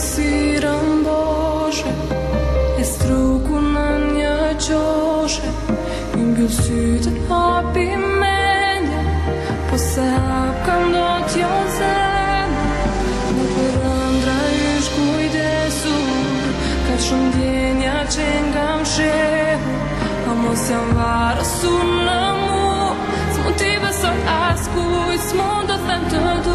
përësiram Bože, e struku në një qoshe, i mbyll sytë hapi mendje, po se hap kam do t'jo zemër, në përëndra ysh kujdesur, ka shumë djenja që nga mshehur, a mos jam varësur në mu, s'mu t'i besoj as kujt, s'mu do them të du.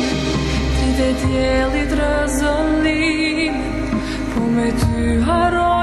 Djelit rëzëllimit, po me ty haro